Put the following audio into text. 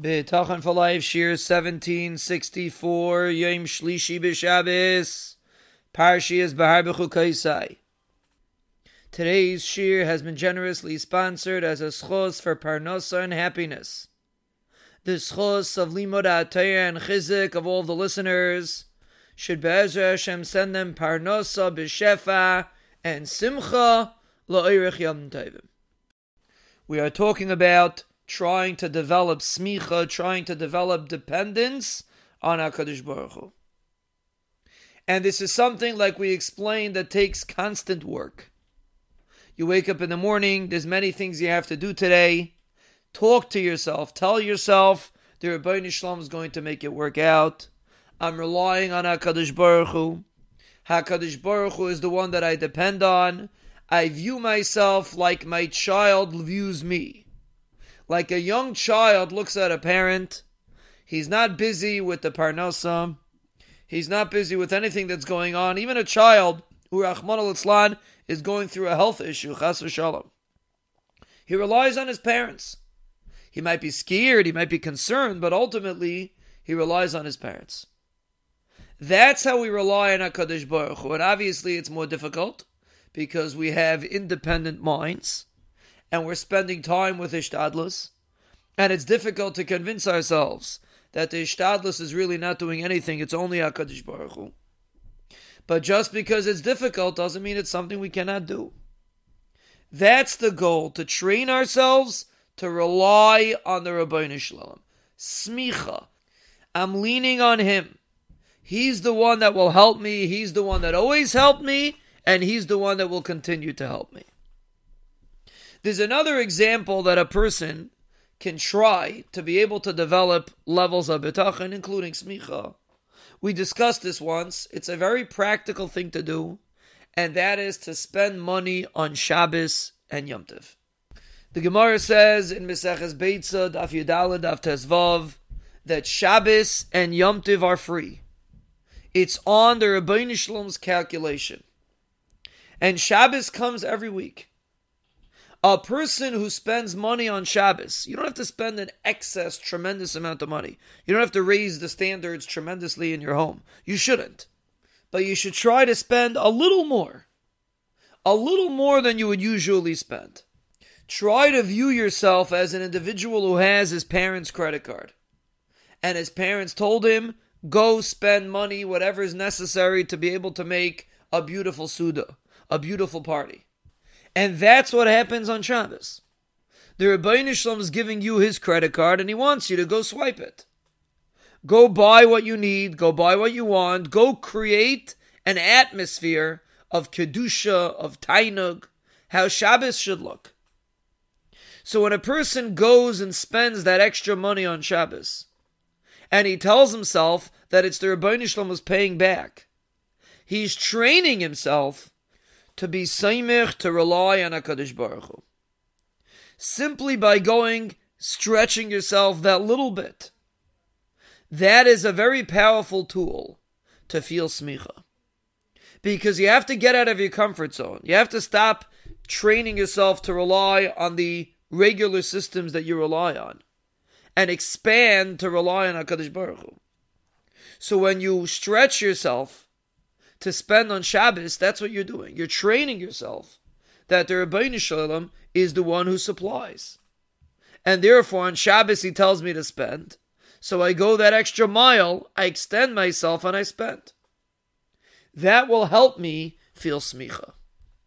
B'tachon for Life, Shir 1764, Yom Shlishi B'Shabbos, Parshiyas Bahar B'Chukaisai. Today's Shir has been generously sponsored as a schos for Parnosa and happiness. The schos of Limud HaTorah and Chizik of all of the listeners should Be'ezra Hashem send them Parnosa B'Shefa and Simcha La'irich Yom Tovim. We are talking about trying to develop smicha, trying to develop dependence on HaKadosh Baruch Hu. And this is something, like we explained, that takes constant work. You wake up in the morning, there's many things you have to do today. Talk to yourself, tell yourself, the Rebbeinu Shalom is going to make it work out. I'm relying on HaKadosh Baruch Hu. HaKadosh Baruch Hu is the one that I depend on. I view myself like my child views me. Like a young child looks at a parent. He's not busy with the parnasa. He's not busy with anything that's going on. Even a child who, Rachmana litzlan, is going through a health issue, chas v'shalom. He relies on his parents. He might be scared, he might be concerned, but ultimately, he relies on his parents. That's how we rely on HaKadosh Baruch Hu. And obviously, it's more difficult because we have independent minds and we're spending time with Ishtadlus, and it's difficult to convince ourselves that the Ishtadlus is really not doing anything, it's only HaKadosh Baruch Hu. But just because it's difficult doesn't mean it's something we cannot do. That's the goal, to train ourselves to rely on the Rebbeinu Shalom. Smicha. I'm leaning on Him. He's the one that will help me, He's the one that always helped me, and He's the one that will continue to help me. There's another example that a person can try to be able to develop levels of bitachon, including smicha. We discussed this once. It's a very practical thing to do, and that is to spend money on Shabbos and Yom Tov. The Gemara says in Maseches Beitza, Daf Yudalad, Daf Tezvav, that Shabbos and Yom Tov are free. It's on the Rebbeinu Shalom's calculation. And Shabbos comes every week. A person who spends money on Shabbos, you don't have to spend an excess, tremendous amount of money. You don't have to raise the standards tremendously in your home. You shouldn't. But you should try to spend a little more than you would usually spend. Try to view yourself as an individual who has his parents' credit card. And his parents told him, go spend money, whatever is necessary to be able to make a beautiful Suda, a beautiful party. And that's what happens on Shabbos. The Rebbeinu Shalom is giving you his credit card and he wants you to go swipe it. Go buy what you need, go buy what you want, go create an atmosphere of Kedusha, of Tainug, how Shabbos should look. So when a person goes and spends that extra money on Shabbos, and he tells himself that it's the Rebbeinu Shalom who's paying back, he's training himself to be saimich, to rely on HaKadosh Baruch Hu. Simply by stretching yourself that little bit. That is a very powerful tool to feel smicha. Because you have to get out of your comfort zone. You have to stop training yourself to rely on the regular systems that you rely on. And expand to rely on HaKadosh Baruch Hu. So when you stretch yourself to spend on Shabbos, that's what you're doing. You're training yourself that the Rebbeinu Shalom is the one who supplies. And therefore on Shabbos he tells me to spend. So I go that extra mile, I extend myself and I spend. That will help me feel smicha.